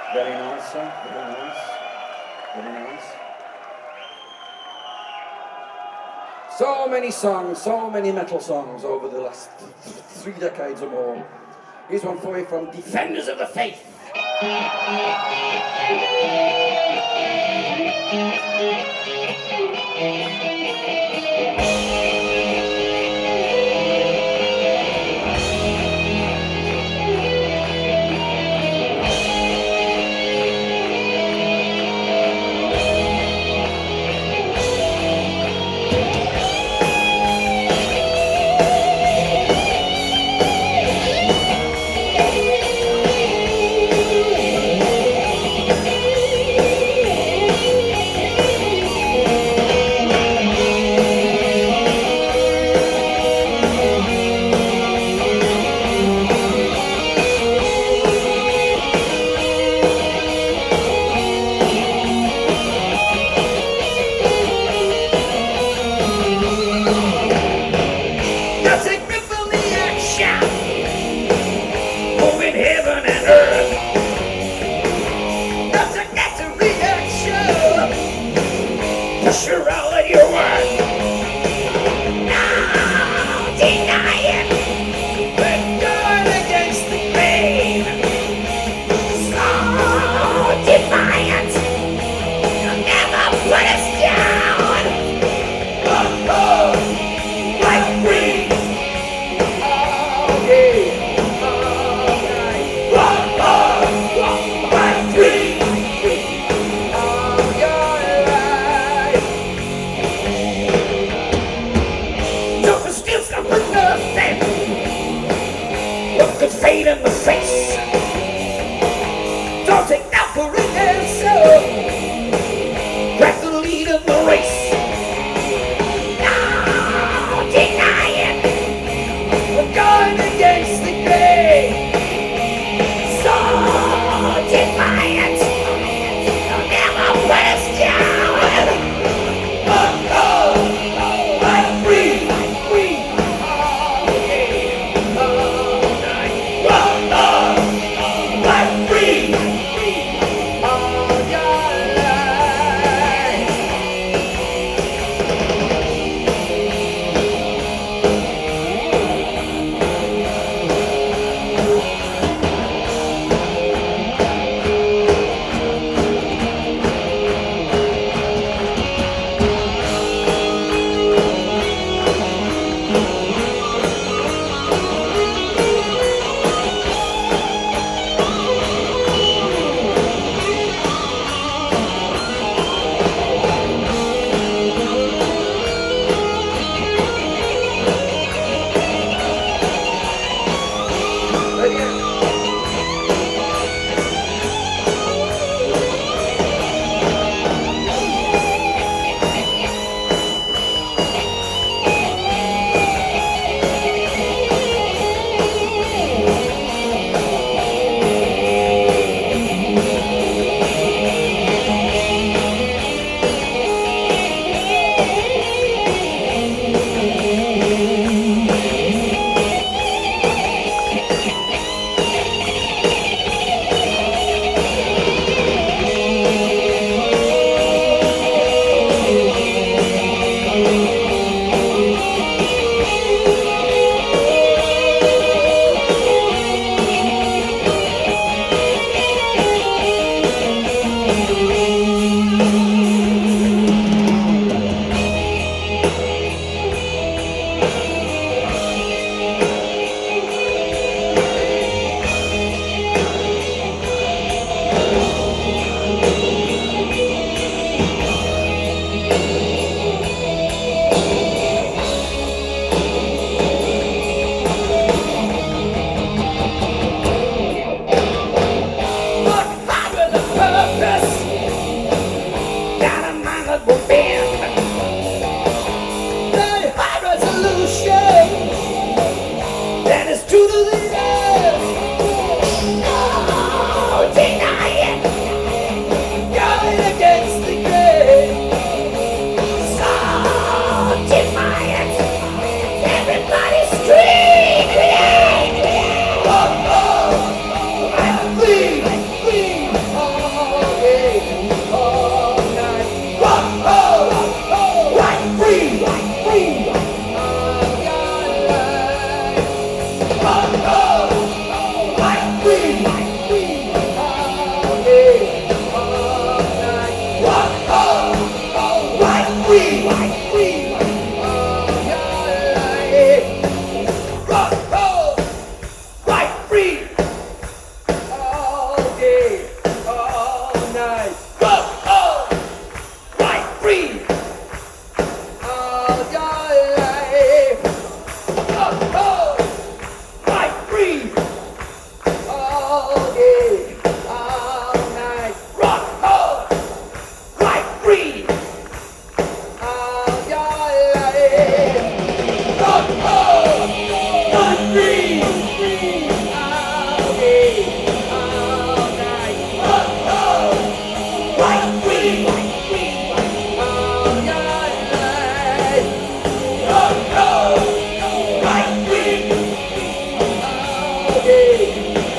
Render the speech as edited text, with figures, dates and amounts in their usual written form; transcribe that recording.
Very nice, sir. Very nice. Very nice. So many songs, so many metal songs over the last 3 decades or more. Here's one for you from Defenders of the Faith. Sure, I'll let you work. No, deny it. We're going against the grain. So defiant. You'll never put us down. Oh, oh, like we. Oh, yeah. Oh, oh, oh, like we. Look fate in the face. Don't take that for an answer. Grab the lead in the race. No, deny it. We're going against the grain. So defiant. You'll never put us down. Oh, oh, I'm free. I'm free. Oh, yeah. Oh, Hey!